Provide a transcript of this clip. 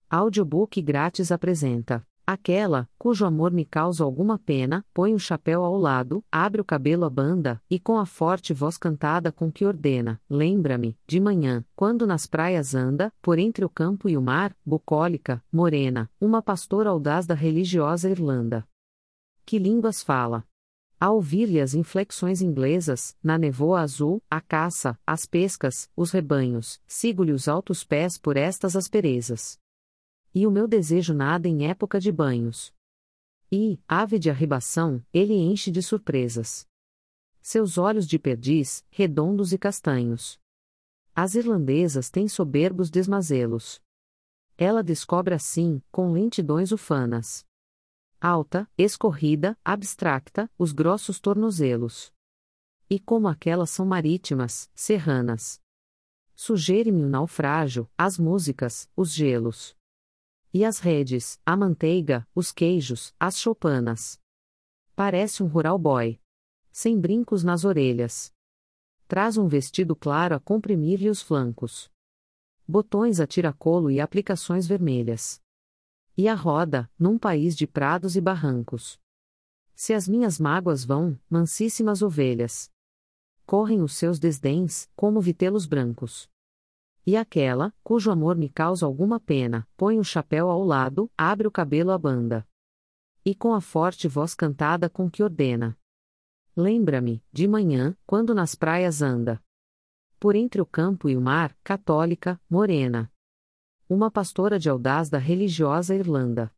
Audiobook grátis apresenta: aquela, cujo amor me causa alguma pena, põe o chapéu ao lado, abre o cabelo à banda, e com a forte voz cantada com que ordena: lembra-me, de manhã, quando nas praias anda, por entre o campo e o mar, bucólica, morena, uma pastora audaz da religiosa Irlanda. Que línguas fala? A ouvir-lhe as inflexões inglesas, na nevoa azul, a caça, as pescas, os rebanhos, sigo-lhe os altos pés por estas asperezas. E o meu desejo nada em época de banhos. E, ave de arribação, ele enche de surpresas. Seus olhos de perdiz, redondos e castanhos. As irlandesas têm soberbos desmazelos. Ela descobre assim, com lentidões ufanas. Alta, escorrida, abstracta, os grossos tornozelos. E como aquelas são marítimas, serranas. Sugere-me o naufrágio, as músicas, os gelos. E as redes, a manteiga, os queijos, as choupanas. Parece um rural boy. Sem brincos nas orelhas. Traz um vestido claro a comprimir-lhe os flancos. Botões a tiracolo e aplicações vermelhas. E a roda, num país de prados e barrancos. Se as minhas mágoas vão, mansíssimas ovelhas. Correm os seus desdéns, como vitelos brancos. E aquela, cujo amor me causa alguma pena, põe o chapéu ao lado, abre o cabelo à banda. E com a forte voz cantada com que ordena: lembra-me, de manhã, quando nas praias anda. Por entre o campo e o mar, católica, morena. Uma pastora de audaz da religiosa Irlanda.